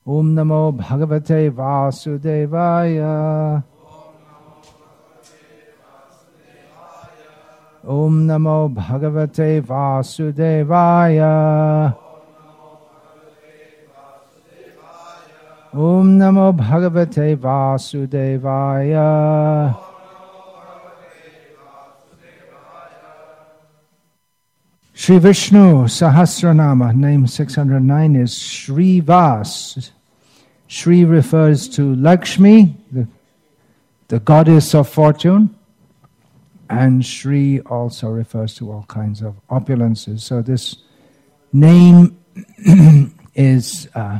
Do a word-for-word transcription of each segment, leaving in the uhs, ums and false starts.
Om Namo Bhagavate Vasudevaya. Om Namo Bhagavate Vasudevaya. Om Namo Bhagavate Vasudevaya. Shri Vishnu Sahasranama, name six hundred nine, is Shrivas. Shri refers to Lakshmi, the, the goddess of fortune, and Shri also refers to all kinds of opulences. So this name is uh,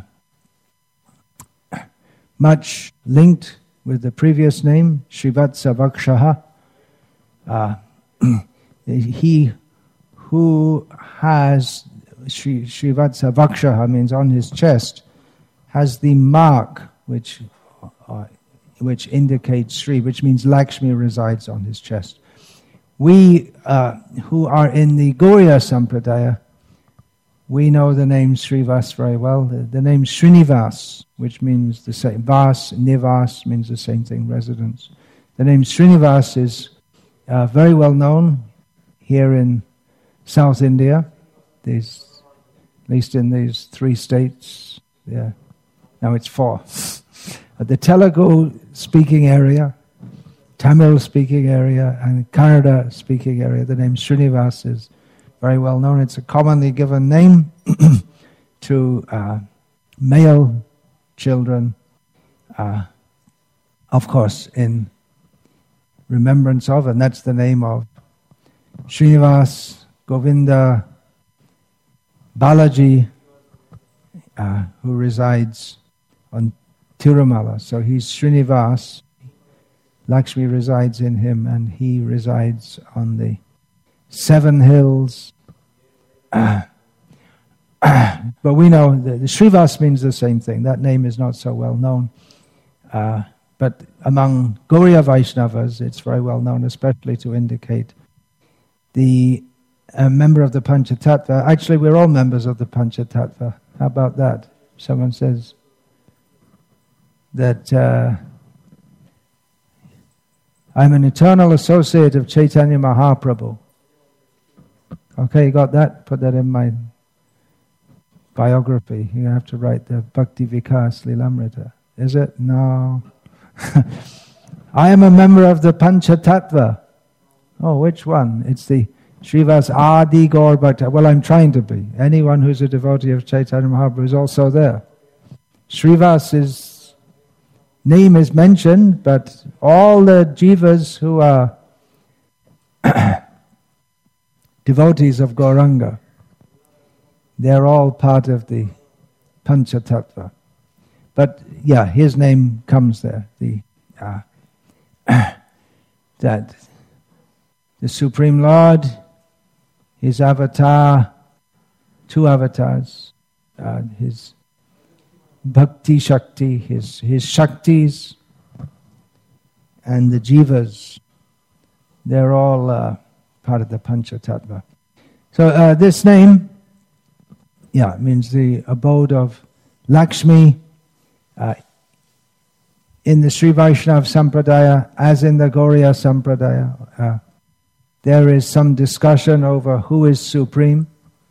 much linked with the previous name, Shrivatsa Vakshaha. Uh, he who has Shri, Shrivatsa Vakshaha, means on his chest, has the mark which uh, which indicates Shri, which means Lakshmi resides on his chest. We uh, who are in the Gauriya Sampradaya, we know the name Srivas very well. The, the name Srinivas, which means the same, Vas, Nivas means the same thing, residence. The name Srinivas is uh, very well known here in South India, these, at least in these three states. Yeah, now it's four. The Telugu-speaking area, Tamil-speaking area, and Kannada-speaking area, the name Srinivas is very well known. It's a commonly given name to uh, male children, uh, of course, in remembrance of, and that's the name of Srinivas, Govinda, Balaji, uh, who resides on Tirumala. So he's Srinivas, Lakshmi resides in him, and he resides on the seven hills. Uh, but we know that the Srivas means the same thing. That name is not so well known. Uh, but among Gauriya Vaishnavas, it's very well known, especially to indicate the a member of the Panchatattva. Actually, we're all members of the Panchatattva. How about that? Someone says that uh, I'm an eternal associate of Chaitanya Mahaprabhu. Okay, you got that? Put that in my biography. You have to write the Bhakti Vikas Lilamrita. Is it? No. I am a member of the Panchatattva. Oh, which one? It's the Srivas Adi Gaur Bhakta. Well, I'm trying to be. Anyone who's a devotee of Chaitanya Mahaprabhu is also there. Srivas' name is mentioned, but all the jivas who are devotees of Gauranga, they're all part of the Panchatattva. But yeah, his name comes there. The uh, that the Supreme Lord, his avatar, two avatars, uh, his Bhakti Shakti, his his Shaktis, and the Jivas, they're all uh, part of the Panchatattva. So uh, this name, yeah, means the abode of Lakshmi. Uh, in the Sri Vaishnava Sampradaya, as in the Gauriya Sampradaya, uh, there is some discussion over who is supreme.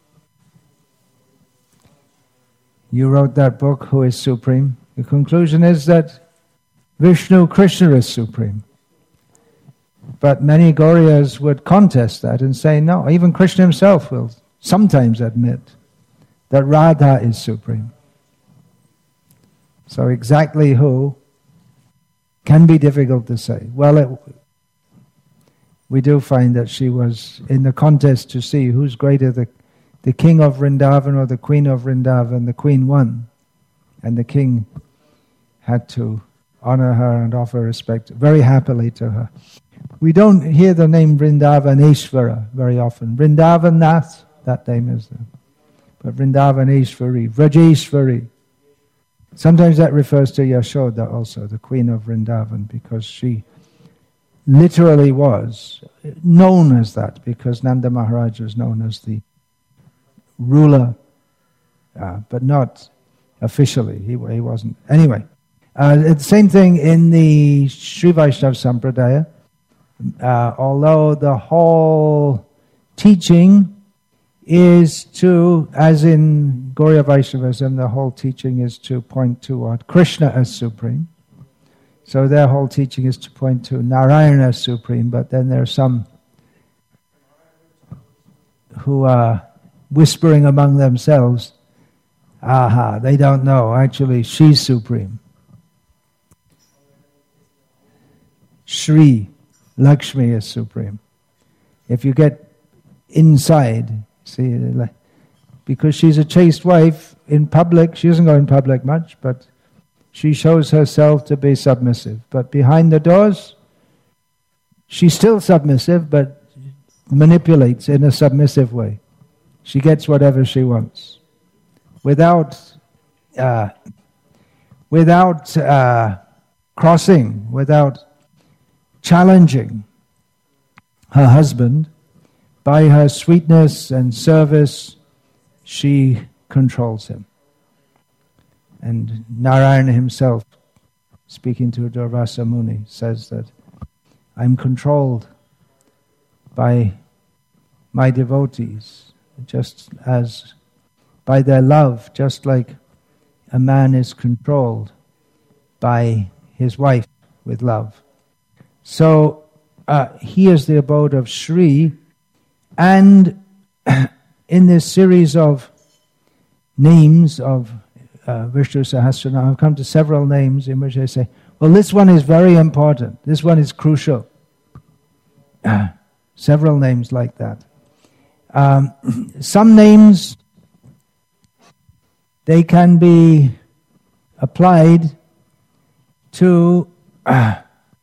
You wrote that book, Who is Supreme? The conclusion is that Vishnu Krishna is supreme. But many Gauriyas would contest that and say, no, even Krishna himself will sometimes admit that Radha is supreme. So exactly who can be difficult to say. Well, it, we do find that she was in the contest to see who's greater, the, the king of Vrindavan or the queen of Vrindavan. The queen won, and the king had to honor her and offer respect very happily to her. We don't hear the name Vrindavaneshvara very often. Vrindavanath, that name is there. But Vrindavaneshvari, Vrajeshvari. Sometimes that refers to Yashoda also, the queen of Vrindavan, because she literally was known as that, because Nanda Maharaj was known as the ruler, uh, but not officially. He, he wasn't. Anyway, uh, it's the same thing in the Sri Vaishnava Sampradaya. Uh, although the whole teaching is to, as in Gauriya Vaishnavism, the whole teaching is to point to what? Krishna as supreme. So their whole teaching is to point to Narayana as supreme, but then there are some who are whispering among themselves, aha, they don't know, actually she's supreme. Shri, Lakshmi is supreme. If you get inside, see, because she's a chaste wife, in public, she doesn't go in public much, but she shows herself to be submissive. But behind the doors, she's still submissive, but manipulates in a submissive way. She gets whatever she wants. Without uh, without uh, crossing, without challenging her husband, by her sweetness and service, she controls him. And Narayana himself, speaking to Durvasa Muni, says that I'm controlled by my devotees, just as by their love, just like a man is controlled by his wife with love. So uh, he is the abode of Shri, and in this series of names of uh, Vishnu Sahasranam, I've come to several names in which I say, well, this one is very important, this one is crucial. Several names like that. Um, some names, they can be applied to uh,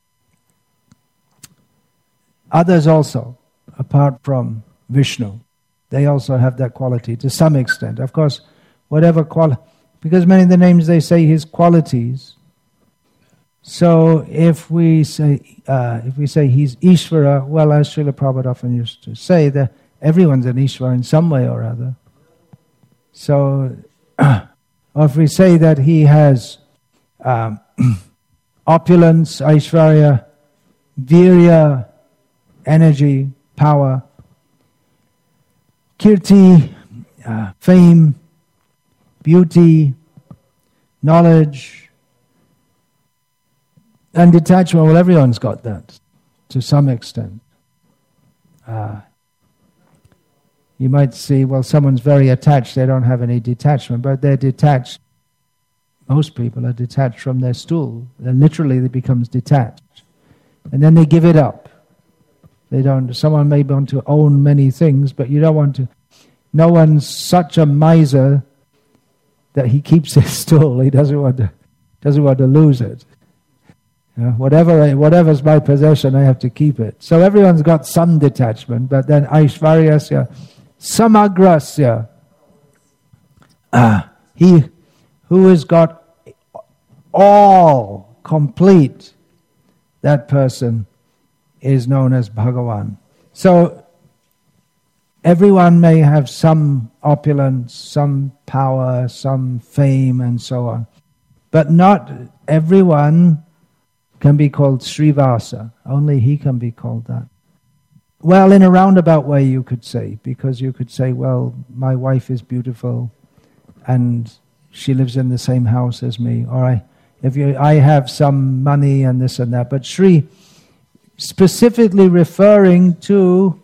others also, apart from Vishnu. They also have that quality to some extent. Of course, whatever quality, because many of the names they say his qualities. So if we say uh, if we say he's Ishvara, well, as Srila Prabhupada often used to say, that everyone's an Ishvara in some way or other. So, or if we say that he has um, opulence, Aishvarya, virya, energy, power, kirti, uh, fame, beauty, knowledge, and detachment. Well, everyone's got that to some extent. Uh, you might see, well, someone's very attached, they don't have any detachment, but they're detached. Most people are detached from their stool. They're literally, it becomes detached. And then they give it up. They don't. Someone may want to own many things, but you don't want to. No one's such a miser that he keeps his stool. He doesn't want to. Doesn't want to lose it. You know, whatever, I, whatever's my possession, I have to keep it. So everyone's got some detachment, but then Aishvaryasya, Samagrasya, ah, he who has got all complete, that person is known as Bhagavan. So everyone may have some opulence, some power, some fame, and so on. But not everyone can be called Srivasa. Only he can be called that. Well, in a roundabout way you could say, because you could say, well, my wife is beautiful and she lives in the same house as me. Or I, if you, I have some money and this and that. But Sri, specifically referring to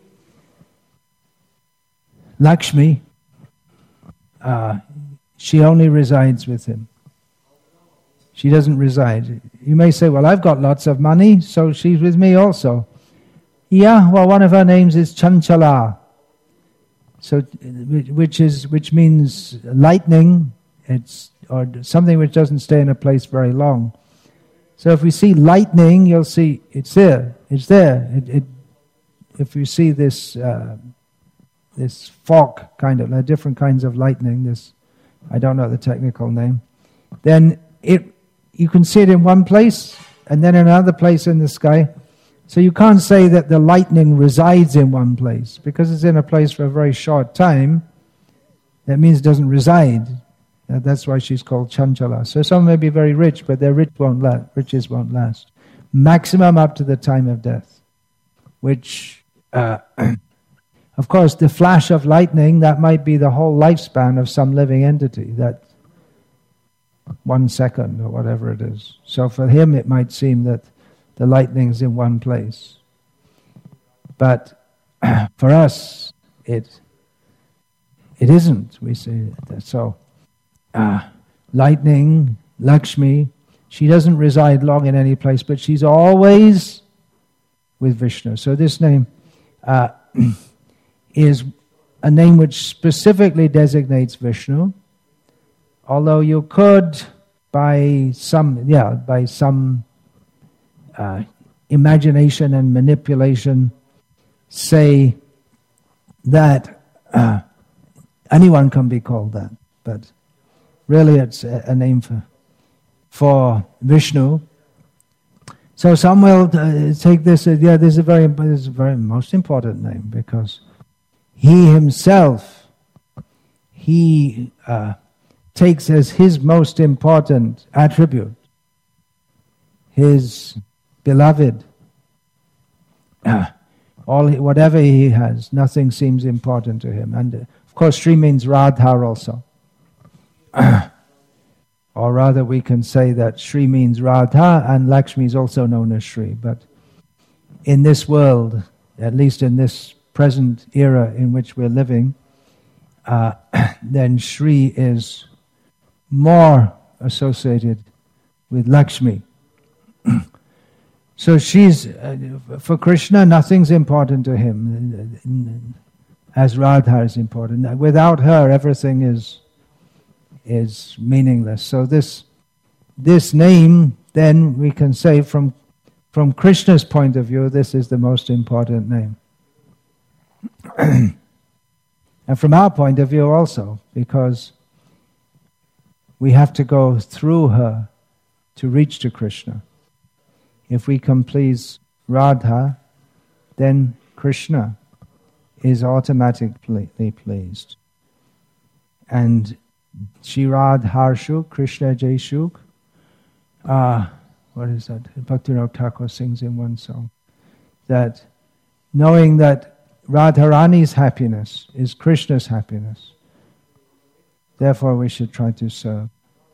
Lakshmi, uh, she only resides with him. She doesn't reside. You may say, well, I've got lots of money, so she's with me also. Yeah, well, one of her names is Chanchala, so which is which means lightning. It's or something which doesn't stay in a place very long. So if we see lightning, you'll see it's there. It's there. It, it, if you see this uh, this fork kind of, there are different kinds of lightning. This, I don't know the technical name. Then it you can see it in one place and then in another place in the sky. So you can't say that the lightning resides in one place, because it's in a place for a very short time. That means it doesn't reside. Uh, that's why she's called Chanchala. So some may be very rich, but their rich won't last, riches won't last. Maximum up to the time of death, which, uh, of course, the flash of lightning, that might be the whole lifespan of some living entity, that one second or whatever it is. So for him it might seem that the lightning's in one place. But for us, it it isn't, we see. So, uh, lightning, Lakshmi, she doesn't reside long in any place, but she's always with Vishnu. So this name uh, is a name which specifically designates Vishnu, although you could, by some, yeah, by some uh, imagination and manipulation, say that uh, anyone can be called that, but really it's a, a name for for Vishnu. So some will uh, take this as, yeah, this is a very, this is a very most important name, because he himself, he uh, takes as his most important attribute his beloved. Uh, all whatever he has, nothing seems important to him. And uh, of course, Shri means Radha also. Or rather, we can say that Shri means Radha, and Lakshmi is also known as Shri. But in this world, at least in this present era in which we're living, uh, then Shri is more associated with Lakshmi. So she's, uh, for Krishna, nothing's important to him, as Radha is important. Without her, everything is is meaningless. So this this name, then we can say from from Krishna's point of view, this is the most important name. And from our point of view also, because we have to go through her to reach to Krishna. If we can please Radha, then Krishna is automatically pleased. And Shirad Harshuk, Krishna Jayshuk. Ah, what is that? Bhaktivinoda Thakur sings in one song that knowing that Radharani's happiness is Krishna's happiness, therefore we should try to serve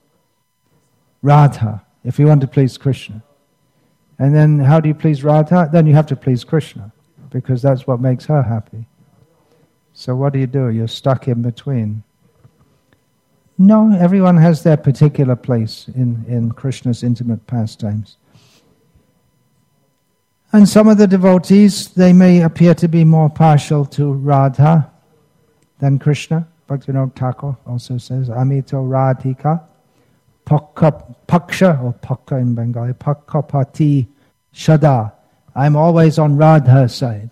Radha if we want to please Krishna. And then how do you please Radha? Then you have to please Krishna, because that's what makes her happy. So what do you do? You're stuck in between. No, everyone has their particular place in, in Krishna's intimate pastimes. And some of the devotees, they may appear to be more partial to Radha than Krishna. Bhaktivinoda Thakur also says, Amito Radhika, Pakka, Paksha, or Pakka in Bengali, Pakka Pati Shada. I'm always on Radha's side.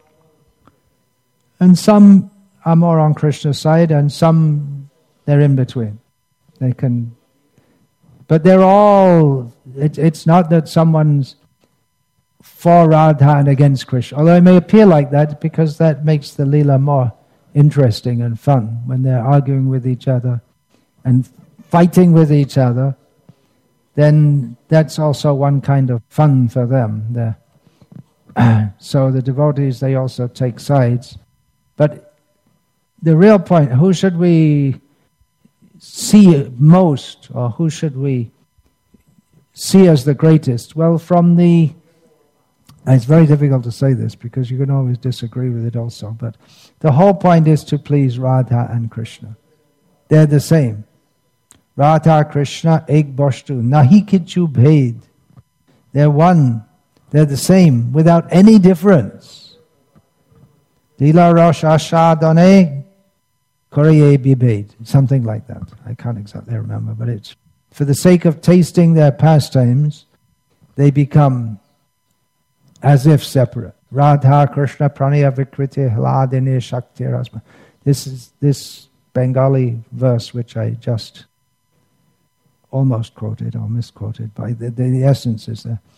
And some are more on Krishna's side, and some they're in between. They can, but they're all. It, it's not that someone's for Radha and against Krishna. Although it may appear like that, because that makes the Leela more interesting and fun when they're arguing with each other and fighting with each other. Then that's also one kind of fun for them. They're, so the devotees, they also take sides. But the real point, who should we see most, or who should we see as the greatest? Well, from the, it's very difficult to say this because you can always disagree with it also, but the whole point is to please Radha and Krishna. They're the same. Radha, Krishna, ek boshtu, nahi kichu bhed. They're one. They're the same, without any difference. Lila rosh ashadane koriye bibed. Something like that. I can't exactly remember, but it's for the sake of tasting their pastimes, they become as if separate. Radha, Krishna, Pranaya, Vikriti, Hladini, Shakti, Rasma. This is this Bengali verse which I just almost quoted or misquoted, but the, the, the essence is there.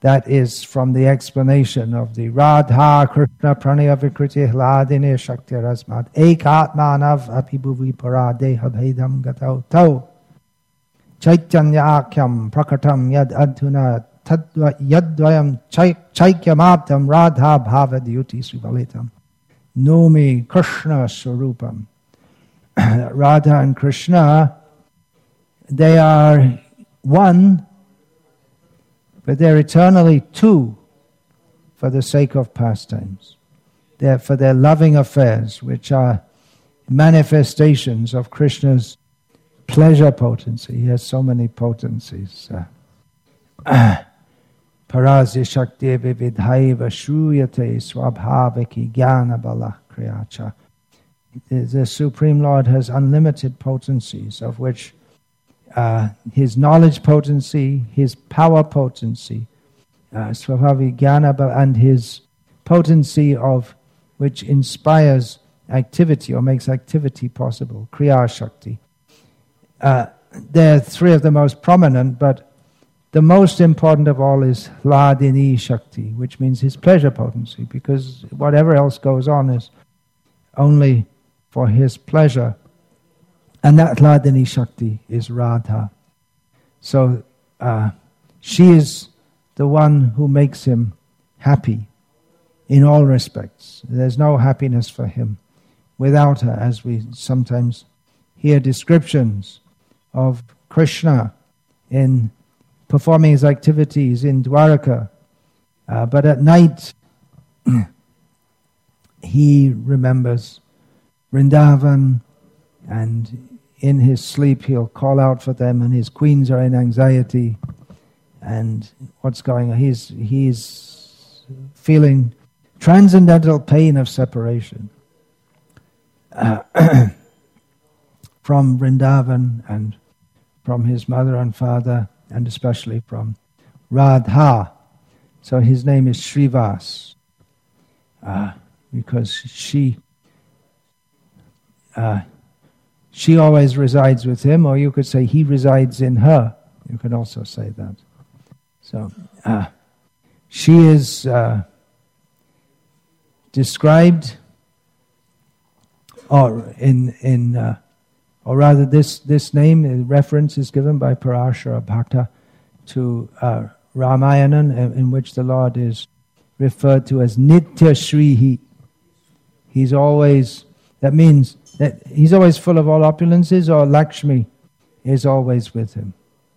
That is from the explanation of the Radha Krishna Pranaya Vikriti Hladine Shakti Rasmat Ekatmanav Apibhuvi Paradeha Bhedam Gatau Tau Chaitanya Akyam Prakatam Yad Adhuna Tadva Yadvayam Chaikyamaptam Radha Bhavadyuti Srivalitam Nomi Krishna Swarupam. Radha and Krishna, they are one, but they're eternally two for the sake of pastimes. They're for their loving affairs, which are manifestations of Krishna's pleasure potency. He has so many potencies. Parasya Shakti Vividhaiva Shruyate Swabhaviki Jnana Bala Kriyacha. The Supreme Lord has unlimited potencies, of which uh, His knowledge potency, His power potency, uh, Swabhavi Jnana Bala, and His potency of which inspires activity or makes activity possible, Kriya Shakti. Uh, they're three of the most prominent, but the most important of all is Hladini Shakti, which means His pleasure potency, because whatever else goes on is only for His pleasure. And that Hladini Shakti is Radha. So uh, she is the one who makes Him happy in all respects. There's no happiness for Him without her, as we sometimes hear descriptions of Krishna in performing his activities in Dwaraka. Uh, but at night, he remembers Vrindavan, and in his sleep he'll call out for them, and his queens are in anxiety. And what's going on? He's, he's feeling transcendental pain of separation uh, from Vrindavan and from his mother and father, and especially from Radha. So his name is Srivas, uh, because she uh, she always resides with him, or you could say he resides in her. You could also say that. So uh, she is uh, described, or in in. Uh, Or rather, this, this name, uh, reference is given by Parashara Bhakta to uh, Ramayana, in, in which the Lord is referred to as Nitya Shrihi. He's always, that means that he's always full of all opulences, or Lakshmi is always with him.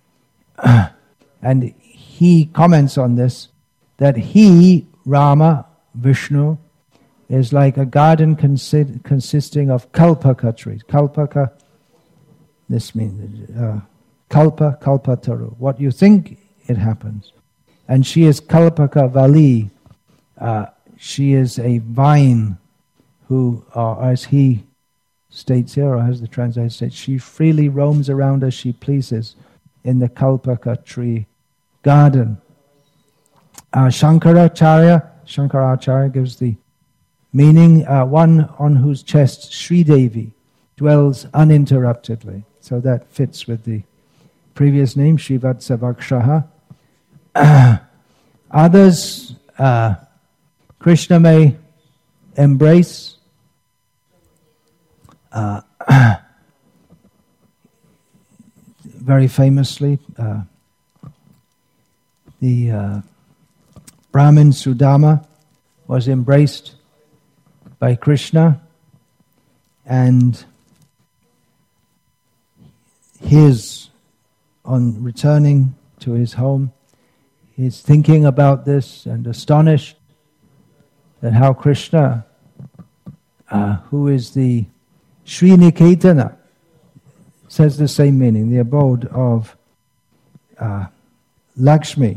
And he comments on this, that he, Rama, Vishnu, is like a garden consi- consisting of kalpaka trees. Kalpaka, this means uh, kalpa, kalpataru. What you think, it happens. And she is kalpaka vali. Uh, she is a vine who, uh, as he states here, or as the translator states, she freely roams around as she pleases in the kalpaka tree garden. Uh, Shankaracharya, Shankaracharya gives the meaning, uh, one on whose chest Sridevi dwells uninterruptedly. So that fits with the previous name, Srivatsavakshaha. Uh, others, uh, Krishna may embrace. Uh, very famously, uh, the uh, Brahmin Sudama was embraced by Krishna, and his, on returning to his home, he's thinking about this and astonished that how Krishna, uh, who is the Sriniketana, says the same meaning, the abode of uh, Lakshmi.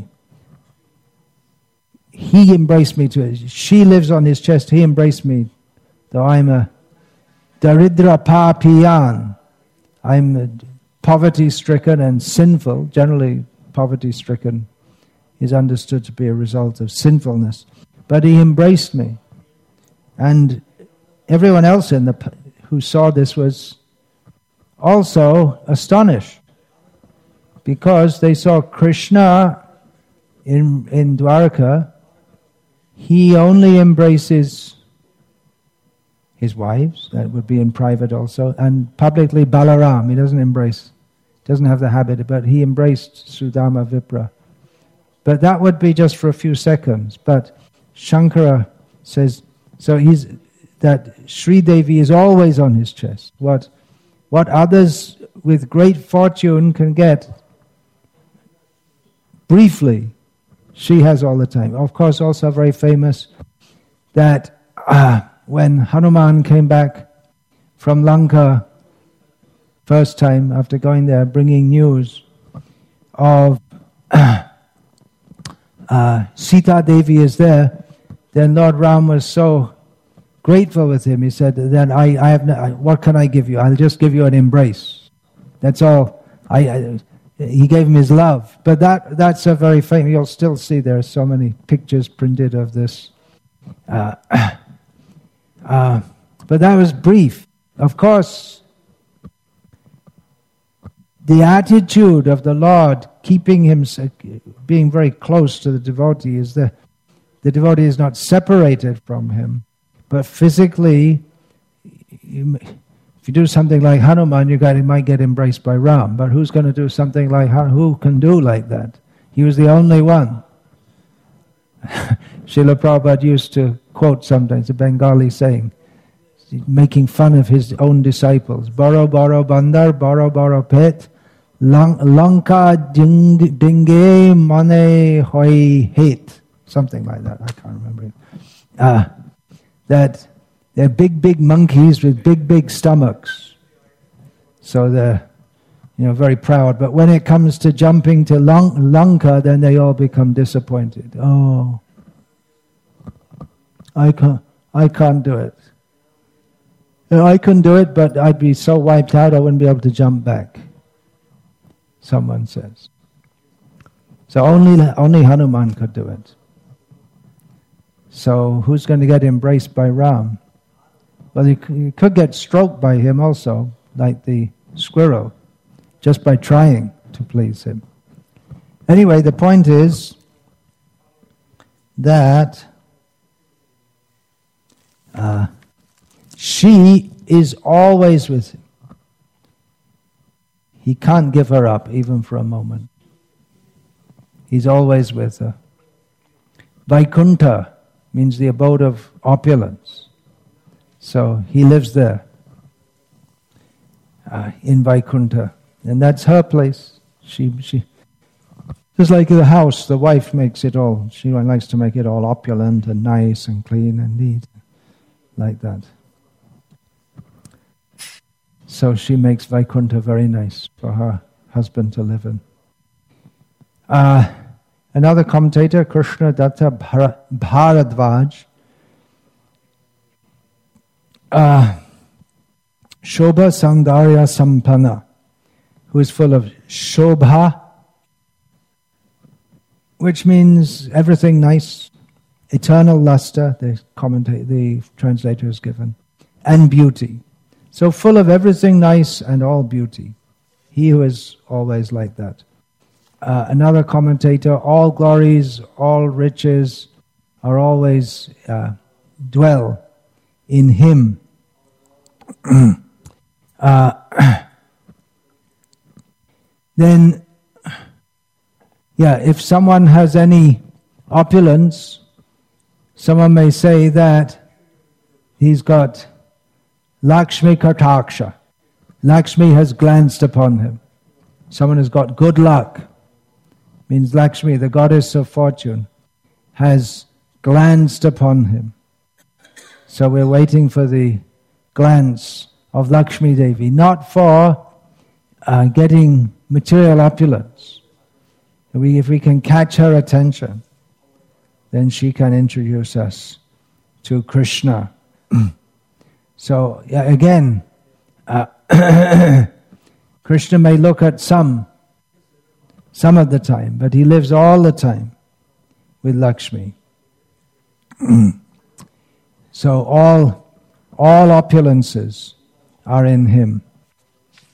He embraced me too. She lives on his chest. He embraced me, though I'm a Daridra Papiyan. I'm poverty-stricken and sinful. Generally, poverty-stricken is understood to be a result of sinfulness. But he embraced me. And everyone else in the who saw this was also astonished, because they saw Krishna in, in Dwarka, he only embraces his wives, that would be in private also, and publicly Balaram, he doesn't embrace, doesn't have the habit, but he embraced Sudama Vipra. But that would be just for a few seconds. But Shankara says, so he's, that Sri Devi is always on his chest. What, what others with great fortune can get briefly, she has all the time. Of course, also very famous that uh, when Hanuman came back from Lanka first time after going there, bringing news of uh, Sita Devi is there, then Lord Ram was so grateful with him. He said, "Then I, I have no, I, what can I give you? I'll just give you an embrace. That's all." I, I he gave him his love. But that that's a very famous. You'll still see there are so many pictures printed of this. Uh, uh, but that was brief. Of course, the attitude of the Lord, keeping him, being very close to the devotee, is that the devotee is not separated from him, but physically, you, if you do something like Hanuman, you, got, you might get embraced by Ram. But who's going to do something like Hanuman? Who can do like that? He was the only one. Srila Prabhupada used to quote sometimes a Bengali saying, making fun of his own disciples. Baro baro bandar, baro baro pet, lanka dinge mane hoi het. Something like that, I can't remember it. Uh, that they're big, big monkeys with big, big stomachs. So they're, you know, very proud. But when it comes to jumping to Lang- Lanka, then they all become disappointed. Oh, I can't, I can't do it. You know, I couldn't do it, but I'd be so wiped out I wouldn't be able to jump back, someone says. So only, only Hanuman could do it. So who's going to get embraced by Ram? Well, you, you could get stroked by him also, like the squirrel, just by trying to please him. Anyway, the point is that uh, she is always with him. He can't give her up even for a moment. He's always with her. Vaikuntha means the abode of opulence. So he lives there, uh, in Vaikuntha. And that's her place. She, she, just like the house, the wife makes it all, she likes to make it all opulent and nice and clean and neat, like that. So she makes Vaikuntha very nice for her husband to live in. Uh, Another commentator, Krishna Datta Bharadvaj, uh, Shobha Saundarya Sampanna, who is full of Shobha, which means everything nice, eternal luster, the commentator, the translator has given, and beauty. So full of everything nice and all beauty. He who is always like that. Uh, another commentator, all glories, all riches are always uh, dwell in him. uh, then, yeah, if someone has any opulence, someone may say that he's got Lakshmi Kataksha. Lakshmi has glanced upon him. Someone has got good luck. Means Lakshmi, the goddess of fortune, has glanced upon him. So we're waiting for the glance of Lakshmi Devi, not for uh, getting material opulence. We, if we can catch her attention, then she can introduce us to Krishna. So yeah, again, uh, Krishna may look at some Some of the time, but he lives all the time with Lakshmi. So all, all opulences are in him.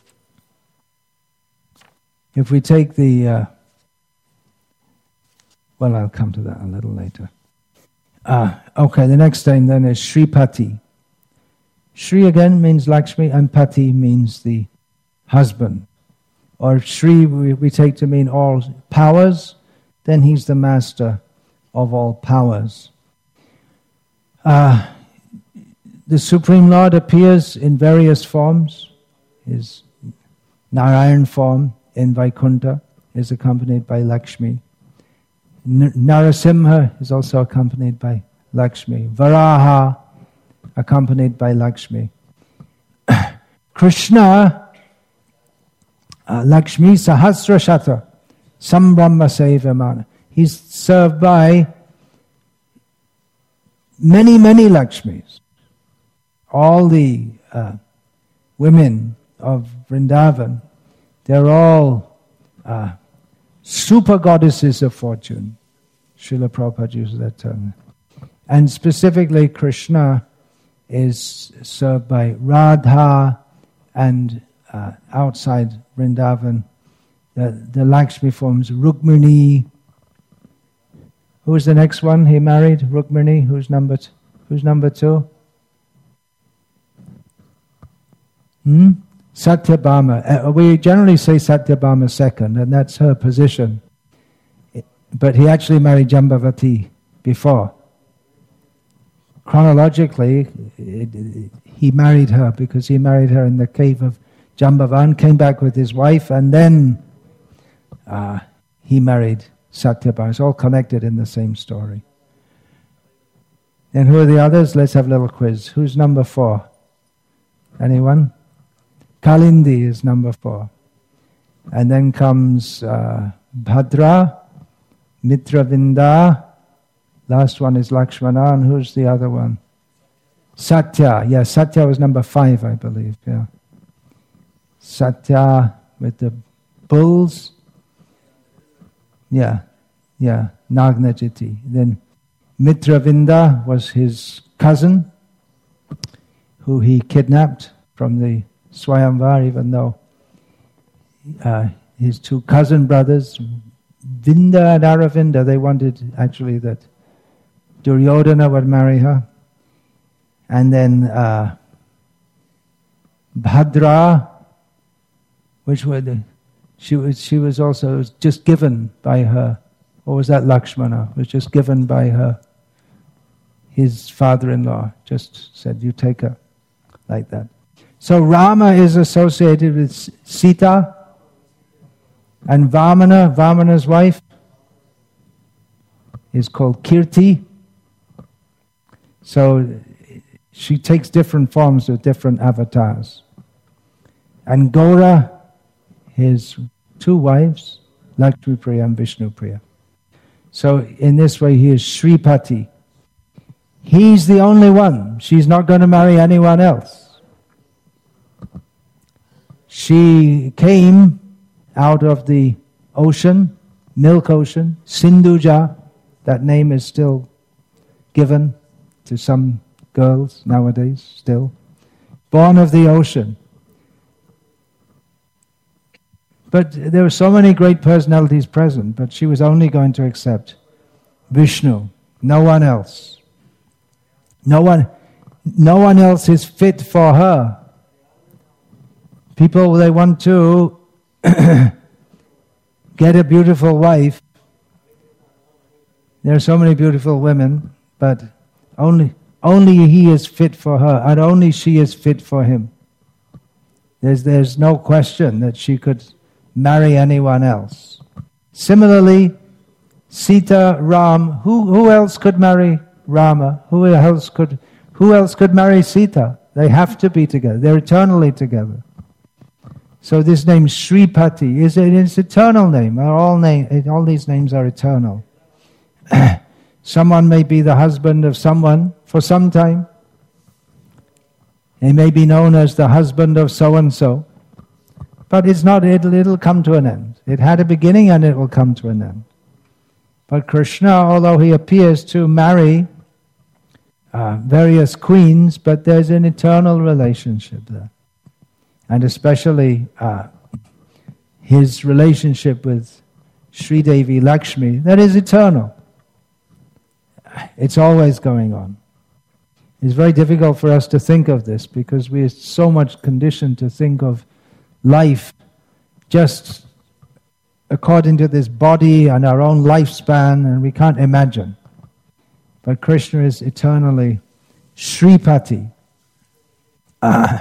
If we take the uh, Well, I'll come to that a little later. Uh, okay, the next name then is Shripati. Shri again means Lakshmi, and Pati means the husband. Or Shri we, we take to mean all powers, then he's the master of all powers. Uh, the Supreme Lord appears in various forms. His Narayan form in Vaikuntha is accompanied by Lakshmi. N- Narasimha is also accompanied by Lakshmi. Varaha, accompanied by Lakshmi. Krishna, uh, Lakshmi Sahasra Shata, Sambrahma Sevamana. He's served by many, many Lakshmis. All the uh, women of Vrindavan, they're all uh, super goddesses of fortune. Srila Prabhupada uses that term. And specifically Krishna is served by Radha, and uh, outside Vrindavan, the, the Lakshmi forms Rukmini. Who's the next one he married? Rukmini. Who's number t- Who's number two? Hmm? Satyabhama. Uh, we generally say Satyabhama second, and that's her position. But he actually married Jambavati before. Chronologically, it, it, he married her because he married her in the cave of Jambavan, came back with his wife, and then uh, he married Satyabhama. It's all connected in the same story. And who are the others? Let's have a little quiz. Who's number four? Anyone? Kalindi is number four. And then comes uh, Bhadra, Mitravinda. Last one is Lakshmana, and who's the other one? Satya. Yeah, Satya was number five, I believe. Yeah. Satya with the bulls. Yeah, yeah, Nagnajiti. Then Mitravinda was his cousin, who he kidnapped from the Swayamvar, even though uh, his two cousin brothers, Vinda and Aravinda, they wanted actually that Duryodhana would marry her. And then uh, Bhadra, which were the, she was she was also was just given by her, or was that Lakshmana? Was just given by her, his father-in-law. Just said, you take her, like that. So Rama is associated with Sita, and Vamana, Vamana's wife, is called Kirti. So she takes different forms with different avatars. And Gaura, his two wives, Lakshmi Priya and Vishnu Priya. So in this way he is Shripati. He's the only one. She's not going to marry anyone else. She came out of the ocean, milk ocean, Sindhuja. That name is still given to some girls nowadays, still. Born of the ocean. But there were so many great personalities present, but she was only going to accept Vishnu, no one else. No one, no one else is fit for her. People, they want to get a beautiful wife. There are so many beautiful women, but only only he is fit for her, and only she is fit for him. There's there's no question that she could marry anyone else. Similarly, Sita, Ram, who who else could marry Rama? Who else could who else could marry Sita? They have to be together. They're eternally together. So this name Shripati is an it's eternal name. All name all these names are eternal. Someone may be the husband of someone for some time. He may be known as the husband of so-and-so. But it's not, it'll, it'll come to an end. It had a beginning and it will come to an end. But Krishna, although he appears to marry uh, various queens, but there's an eternal relationship there. And especially uh, his relationship with Sri Devi Lakshmi, that is eternal. It's always going on. It's very difficult for us to think of this because we are so much conditioned to think of life just according to this body and our own lifespan, and we can't imagine. But Krishna is eternally Shripati. Uh,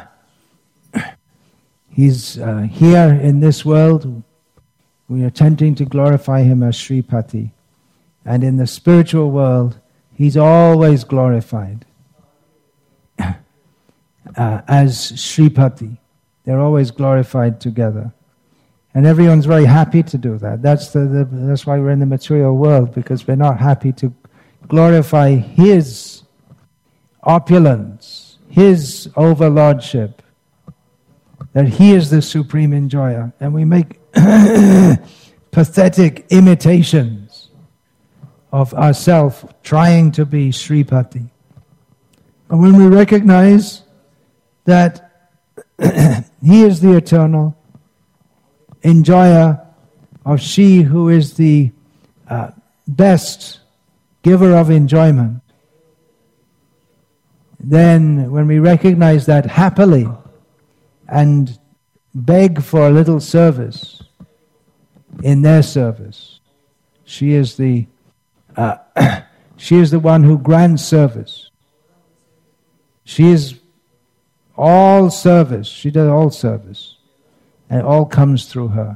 he's uh, here in this world. We are attempting to glorify him as Shripati. And in the spiritual world, he's always glorified uh, as Shripati. They're always glorified together. And everyone's very happy to do that. That's, the, the, that's why we're in the material world, because we're not happy to glorify his opulence, his overlordship, that he is the supreme enjoyer. And we make pathetic imitations of ourselves trying to be Shripati. But when we recognize that he is the eternal enjoyer of she who is the uh, best giver of enjoyment, then when we recognize that happily and beg for a little service in their service, she is the uh, she is the one who grants service. She is all service. She does all service. And it all comes through her.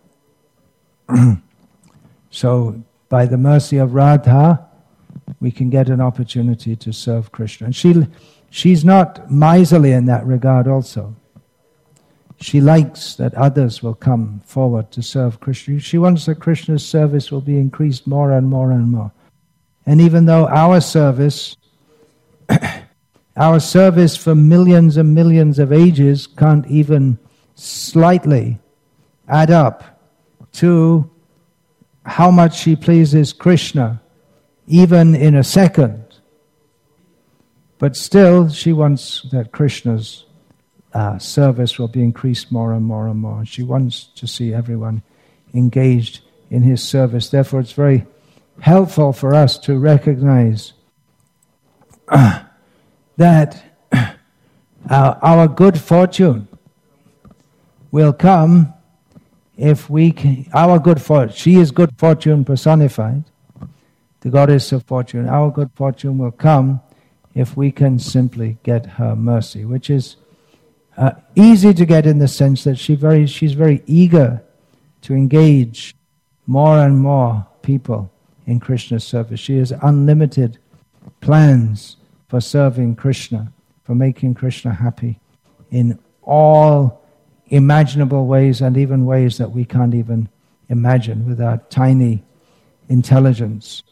So, by the mercy of Radha, we can get an opportunity to serve Krishna. And she, she's not miserly in that regard also. She likes that others will come forward to serve Krishna. She wants that Krishna's service will be increased more and more and more. And even though our service, our service for millions and millions of ages can't even slightly add up to how much she pleases Krishna, even in a second. But still, she wants that Krishna's uh, service will be increased more and more and more. She wants to see everyone engaged in his service. Therefore, it's very helpful for us to recognize uh, that our, our good fortune will come if we can, our good fortune, she is good fortune personified, the goddess of fortune. Our good fortune will come if we can simply get her mercy, which is uh, easy to get in the sense that she very, she's very eager to engage more and more people in Krishna's service. She has unlimited plans for serving Krishna, for making Krishna happy in all imaginable ways, and even ways that we can't even imagine with our tiny intelligence.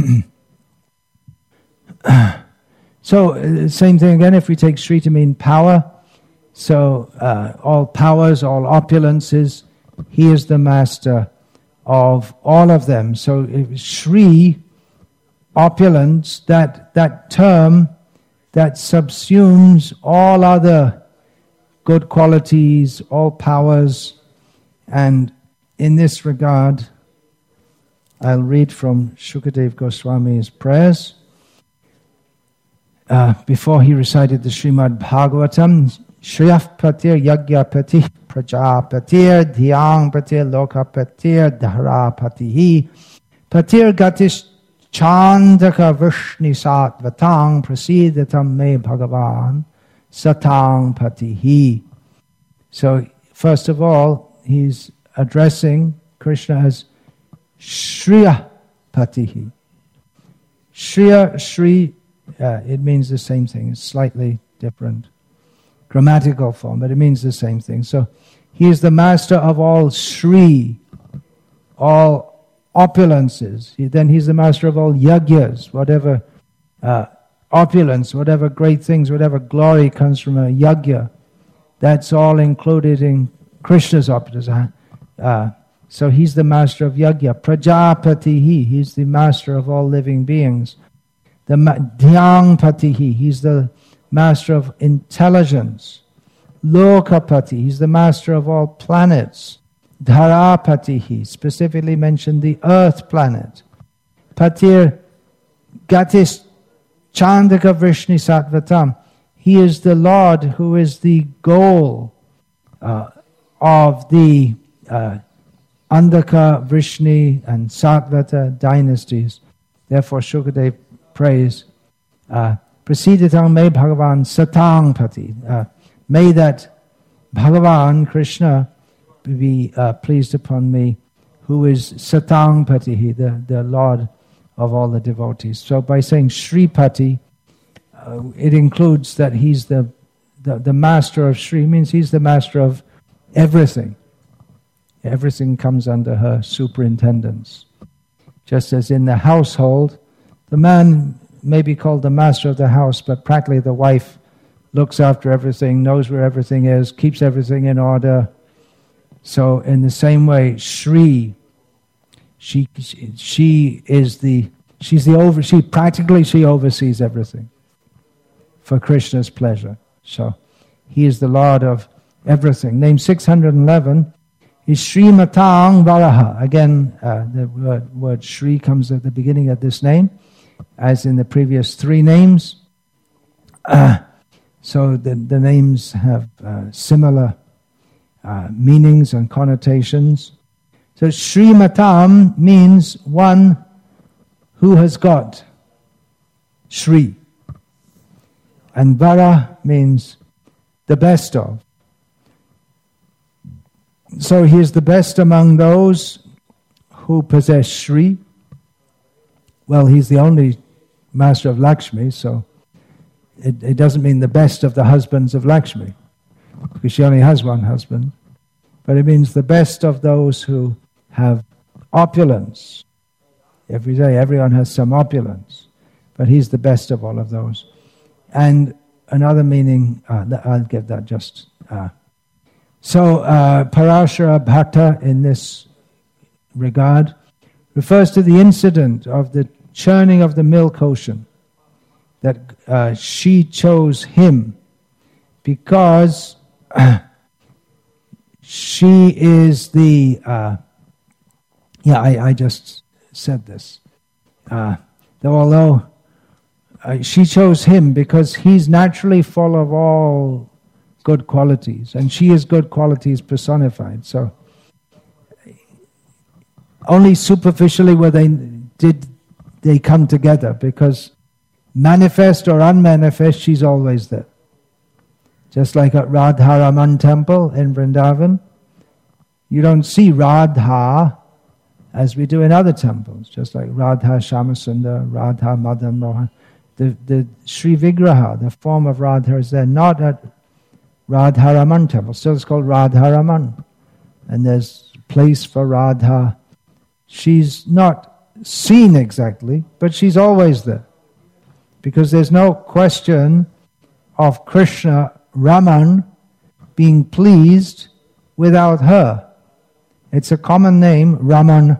So, uh, same thing again, if we take Shri to mean power, so uh, all powers, all opulences, he is the master of all of them. So uh, Shri, opulence, that, that term that subsumes all other good qualities, all powers. And in this regard, I'll read from Shukadev Goswami's prayers. Uh, before he recited the Srimad Bhagavatam, Shriyaf Patir Yagya Pati Prajapatir Dhyang Patir Loka Patir Dhara Patihi Patir Gatish Chandaka Vrishni Satvatang Prasidatam Me Bhagavan Satang Patihi. So, first of all, he's addressing Krishna as Shriya Patihi. Shriya, Shri, uh, it means the same thing. It's slightly different grammatical form, but it means the same thing. So, he is the master of all Shri, all opulences. He, then he's the master of all yagyas, whatever uh, opulence, whatever great things, whatever glory comes from a yagya, that's all included in Krishna's opulence. Uh, so he's the master of yagya. Prajapatihi, he's the master of all living beings. The Dhyangpatihi, he's the master of intelligence. Lokapati, he's the master of all planets Dharapatihi, specifically mentioned the earth planet. Patir Gatis Chandaka Vrishni Sattvatam. He is the Lord who is the goal uh, of the uh, Andhaka, Vrishni and Sattvata dynasties. Therefore Shukadev prays, uh, Prasiditang me Bhagavan Satang Pati. Uh, may that Bhagavan, Krishna, be uh, pleased upon me, who is Satang Pati, the, the Lord of all the devotees. So by saying Shripati, uh, it includes that he's the, the, the master of Sri, means he's the master of everything. Everything comes under her superintendence. Just as in the household, the man may be called the master of the house, but practically the wife looks after everything, knows where everything is, keeps everything in order. So in the same way, Shri, she she is the she's the over she practically she oversees everything for Krishna's pleasure. So he is the Lord of everything. Name six hundred eleven is Srimatang Varaha. Again, uh, the word, word Shri comes at the beginning of this name, as in the previous three names. Uh, so the, the names have uh, similar uh, meanings and connotations. So Srimatam means one who has got Shri. And Vara means the best of. So he is the best among those who possess Shri. Well, he's the only master of Lakshmi, so it, it doesn't mean the best of the husbands of Lakshmi, because she only has one husband. But it means the best of those who have opulence. Every day, everyone has some opulence, but he's the best of all of those. And another meaning, uh, I'll give that just... Uh, So, uh, Parashara Bhatta in this regard refers to the incident of the churning of the milk ocean, that uh, she chose him because uh, she is the, uh, yeah, I, I just said this, uh, though although uh, she chose him because he's naturally full of all good qualities, and she is good qualities personified. So only superficially were they did they come together, because manifest or unmanifest, she's always there. Just like at Radharaman temple in Vrindavan, you don't see Radha as we do in other temples, just like Radha Shamasundar, Radha Madan Mohan. The, the Sri Vigraha, the form of Radha, is there, not at Radharaman temple. Still it's called Radharaman. And there's a place for Radha. She's not seen exactly, but she's always there. Because there's no question of Krishna, Raman, being pleased without her. It's a common name, Raman.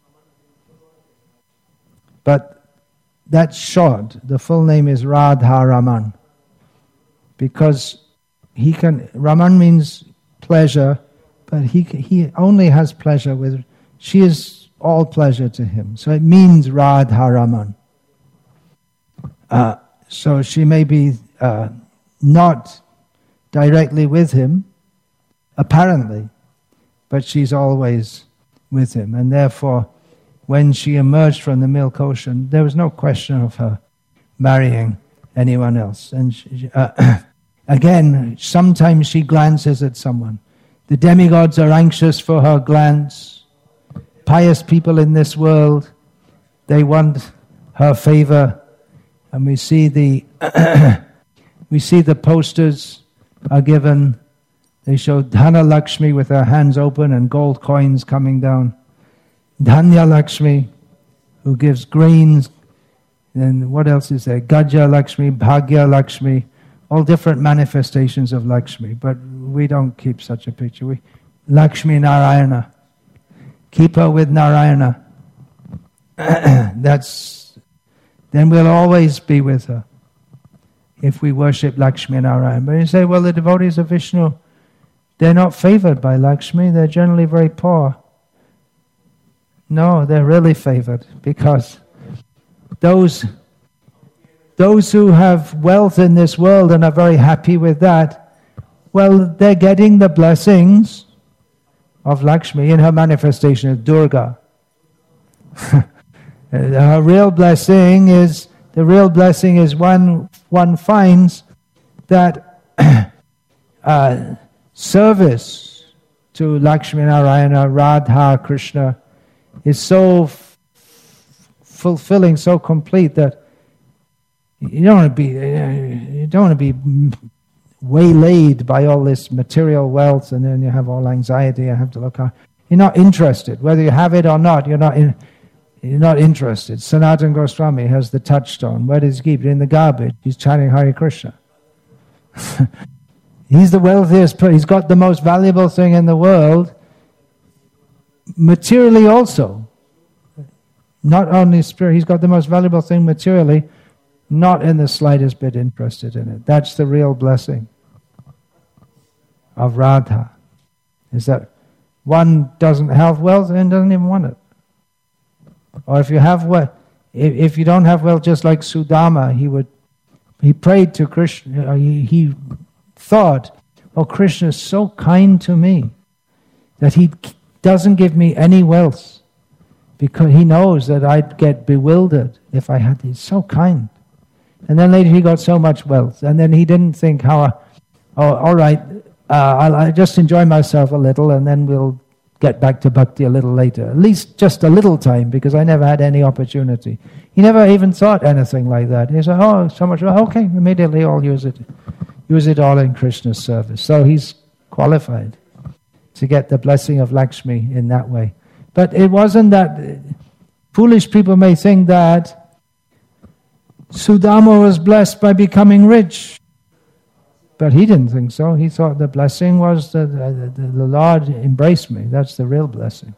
But that's short. The full name is Radharaman. Because he can, Raman means pleasure, but he he only has pleasure with, she is all pleasure to him. So it means Radharaman. Uh, so she may be uh, not directly with him, apparently, but she's always with him. And therefore, when she emerged from the milk ocean, there was no question of her marrying anyone else. And she, uh, Again, sometimes she glances at someone. The demigods are anxious for her glance. Pious people in this world, they want her favor. And we see the we see the posters are given. They show Dhana Lakshmi with her hands open and gold coins coming down. Dhanya Lakshmi, who gives grains. And what else is there? Gaja Lakshmi, Bhagya Lakshmi. All different manifestations of Lakshmi, but we don't keep such a picture. We Lakshmi Narayana. Keep her with Narayana. That's then we'll always be with her if we worship Lakshmi Narayana. But you say, well, the devotees of Vishnu, they're not favored by Lakshmi. They're generally very poor. No, they're really favored because those, those who have wealth in this world and are very happy with that, well, they're getting the blessings of Lakshmi in her manifestation of Durga. Her real blessing is, the real blessing is one, one finds that uh, service to Lakshmi Narayana, Radha, Krishna is so f- fulfilling, so complete that you don't want to be, you don't want to be waylaid by all this material wealth, and then you have all anxiety. I have to look out. You're not interested, whether you have it or not. You're not in. You're not interested. Sanatana Goswami has the touchstone. Where does he keep it? In the garbage. He's chanting Hare Krishna. He's the wealthiest person. He's got the most valuable thing in the world, materially also. Not only spirit, he's got the most valuable thing materially, not in the slightest bit interested in it. That's the real blessing of Radha, is that one doesn't have wealth and doesn't even want it. Or if you have wealth, if, if you don't have wealth, just like Sudama, he would, he prayed to Krishna, he, he thought, oh, Krishna is so kind to me that he doesn't give me any wealth because he knows that I'd get bewildered if I had, he's so kind. And then later he got so much wealth, and then he didn't think how, oh, all right, uh, I'll, I'll just enjoy myself a little, and then we'll get back to bhakti a little later. At least just a little time, because I never had any opportunity. He never even thought anything like that. He said, oh, so much, okay, immediately I'll use it. Use it all in Krishna's service. So he's qualified to get the blessing of Lakshmi in that way. But it wasn't that, foolish people may think that Sudama was blessed by becoming rich. But he didn't think so. He thought the blessing was that the, the, the Lord embraced me. That's the real blessing.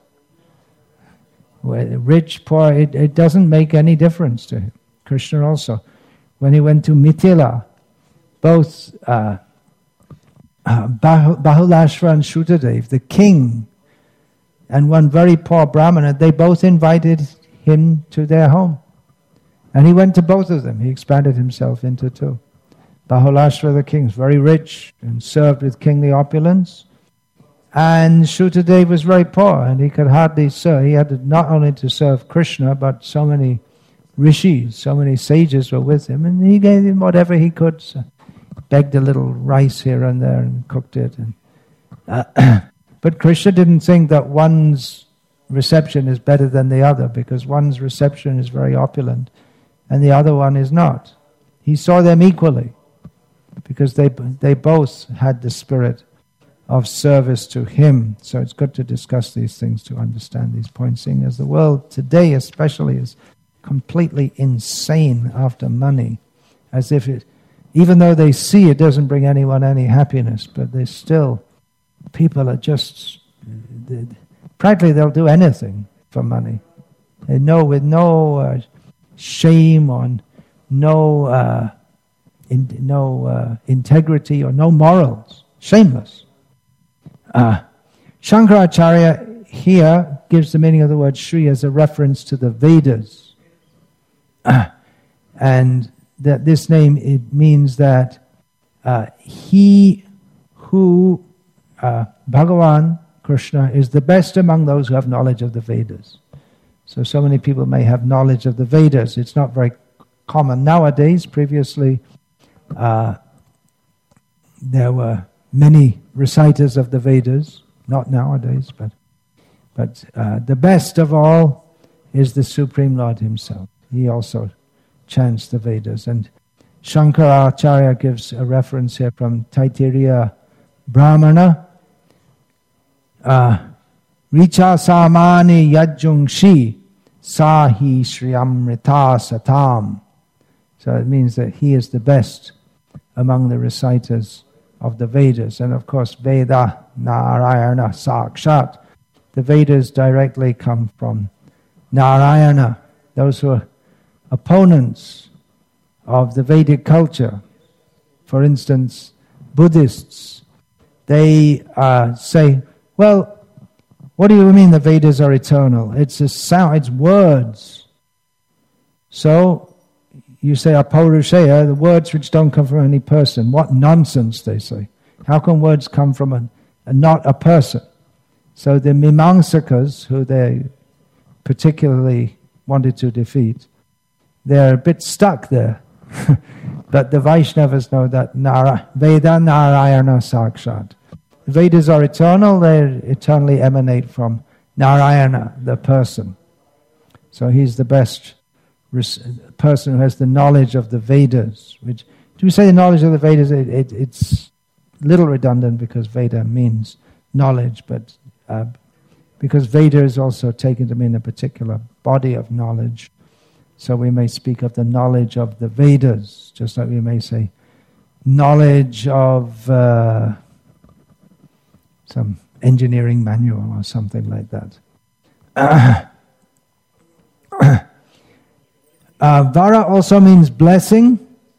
Rich, poor, it, it doesn't make any difference to him. Krishna also. When he went to Mithila, both uh, uh, Bahulashva and Shrutadev, the king, and one very poor Brahmana, they both invited him to their home. And he went to both of them. He expanded himself into two. Bahulashva, the king, was very rich and served with kingly opulence. And Shrutadev was very poor, and he could hardly serve. He had not only to serve Krishna, but so many rishis, so many sages were with him, and he gave him whatever he could. So begged a little rice here and there and cooked it. And, uh, but Krishna didn't think that one's reception is better than the other, because one's reception is very opulent and the other one is not. He saw them equally, because they they both had the spirit of service to him. So it's good to discuss these things to understand these points, seeing as the world today especially is completely insane after money, as if it, even though they see it doesn't bring anyone any happiness, but they still, people are just, they, practically they'll do anything for money. They know with no uh, shame or no uh, in, no uh, integrity or no morals, shameless. Uh, Shankaracharya here gives the meaning of the word Shri as a reference to the Vedas. Uh, and that this name, it means that uh, he who, uh, Bhagavan, Krishna, is the best among those who have knowledge of the Vedas. So, so many people may have knowledge of the Vedas. It's not very common nowadays. Previously, uh, there were many reciters of the Vedas, not nowadays, but but uh, the best of all is the Supreme Lord himself. He also chants the Vedas. And Shankaracharya gives a reference here from Taittiriya Brahmana. Uh, Richa samani yajjungshi sahi shriyamrita satam. So it means that he is the best among the reciters of the Vedas. And of course, Veda Narayana Sakshat. The Vedas directly come from Narayana. Those who are opponents of the Vedic culture. For instance, Buddhists they uh, say, well, what do you mean the Vedas are eternal? It's a sound, it's words. So you say apaurushaya, the words which don't come from any person. What nonsense, they say. How can words come from a, a not a person? So the Mimamsakas, who they particularly wanted to defeat, they're a bit stuck there. But the Vaishnavas know that Nara, Veda Narayana Sakshat. Vedas are eternal, they eternally emanate from Narayana, the person. So he's the best res- person who has the knowledge of the Vedas. Which, to say the knowledge of the Vedas, it, it, it's a little redundant because Veda means knowledge, but uh, because Veda is also taken to mean a particular body of knowledge. So we may speak of the knowledge of the Vedas, just like we may say knowledge of uh, some engineering manual or something like that. Uh, uh, Vara also means blessing.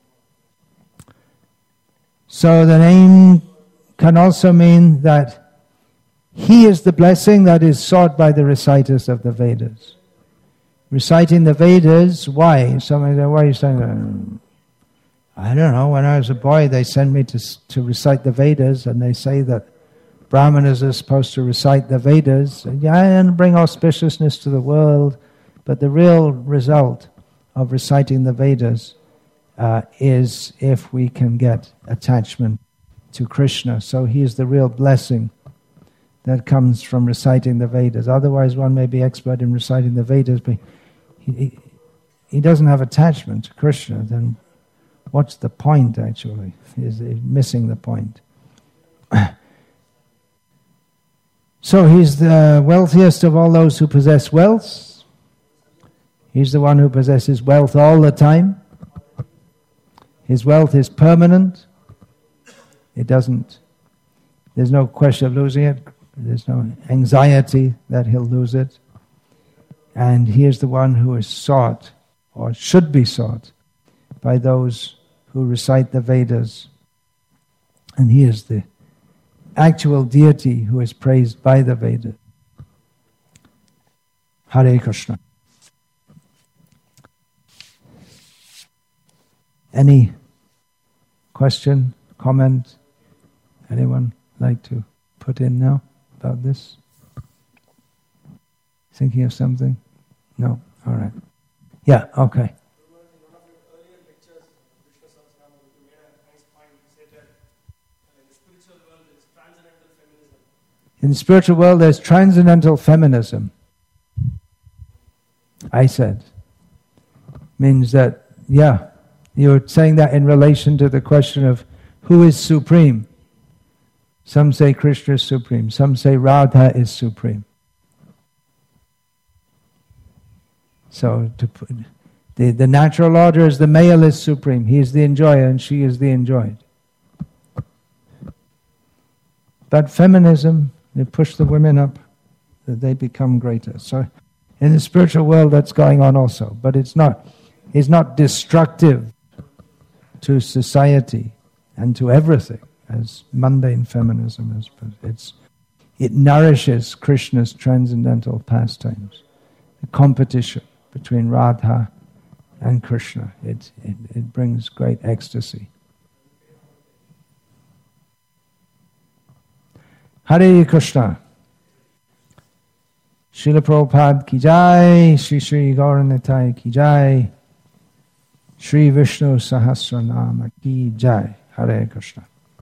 So the name can also mean that he is the blessing that is sought by the reciters of the Vedas. Reciting the Vedas, why? Somebody said, why are you saying that? I don't know. When I was a boy, they sent me to to recite the Vedas, and they say that Brahmanas are supposed to recite the Vedas. And yeah, and bring auspiciousness to the world. But the real result of reciting the Vedas uh, is if we can get attachment to Krishna. So he is the real blessing that comes from reciting the Vedas. Otherwise, one may be expert in reciting the Vedas, but he, he, he doesn't have attachment to Krishna. Then what's the point, actually? He's missing the point. So he's the wealthiest of all those who possess wealth. He's the one who possesses wealth all the time. His wealth is permanent. It doesn't, there's no question of losing it. There's no anxiety that he'll lose it. And he is the one who is sought, or should be sought, by those who recite the Vedas. And he is the actual deity who is praised by the Vedas. Hare Krishna. Any question, comment? Anyone like to put in now about this? Thinking of something? No? All right. Yeah, okay. In the spiritual world, there's transcendental feminism. I said. Means that, yeah, you're saying that in relation to the question of who is supreme. Some say Krishna is supreme. Some say Radha is supreme. So to put, the, the natural order is the male is supreme. He is the enjoyer and she is the enjoyed. But feminism, they push the women up, that they become greater. So in the spiritual world that's going on also. But it's not, it's not destructive to society and to everything as mundane feminism is. But it's, it nourishes Krishna's transcendental pastimes. The competition between Radha and Krishna. It, it, it brings great ecstasy. Hare Krishna. Srila Prabhupada ki jai, Shri Shri Gauranitai ki jai, Shri Vishnu Sahasranama ki jai. Hare Krishna.